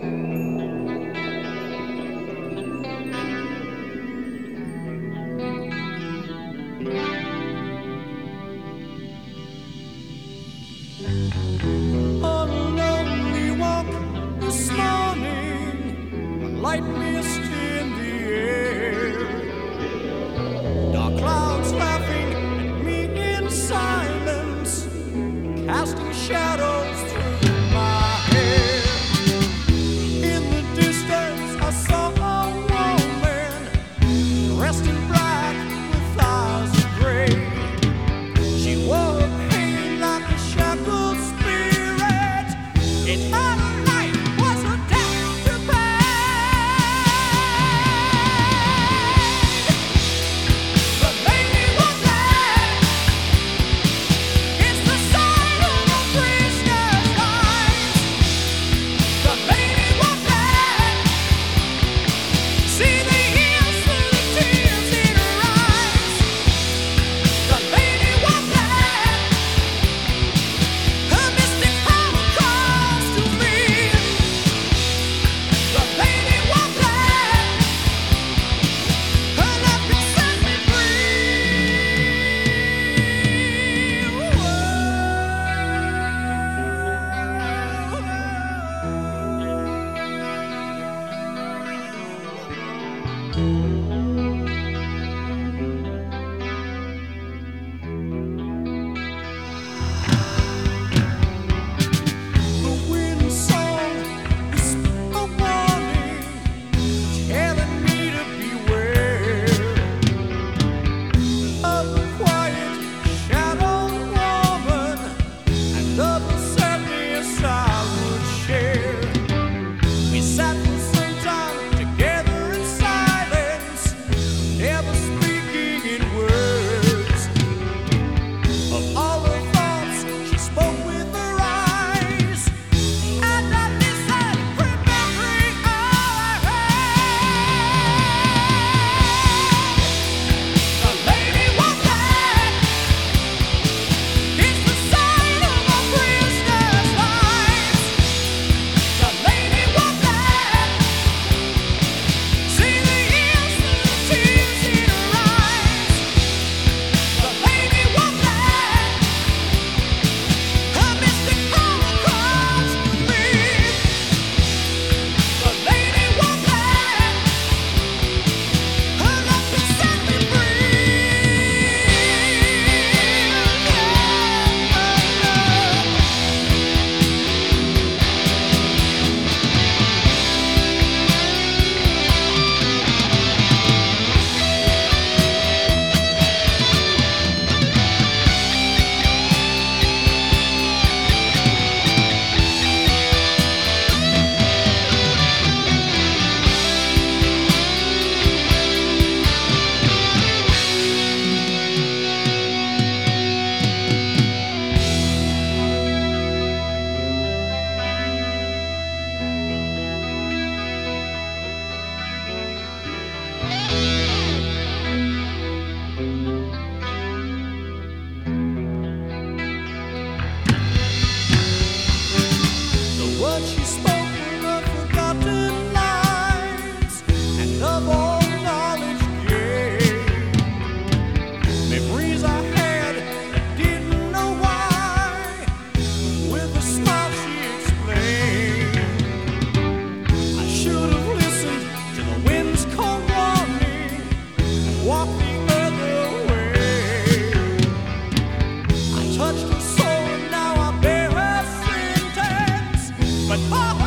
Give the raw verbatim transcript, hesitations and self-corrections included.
On a lonely walk this morning, a light mist in the air, dark clouds laughing at me in silence, casting shadows through my hair. In the distance I saw a woman dressed in black with eyes of gray. She wore a pain like a shackled spirit. It had a light, was a death to pay. The lady was dead. It's the sign of a prisoner's life. The lady was dead. See the years through the tears in her eyes. The lady was dead. Her mystic power calls to me. The lady was dead. Her love can set me The wind song is a warning, telling me to beware of the quiet shadow woman and of the sadness I would share. We sat for some time together in silence, never speaking in words. Of all her thoughts, she spoke with her eyes, and I listened, remembering all I heard. The lady was dead. It's the sign of a prisoner's life. The lady was dead. See the years through the tears in her eyes. The lady was dead. Her mystic power calls to me. The lady was dead. Her love can set me The words she spoke were of forgotten lines and of all knowledge gained. Memories I had that didn't know why. With a smile she explained, I should have listened to the wind's cold warning and walked the other way. I touched her soul and now I bear her sentence, but for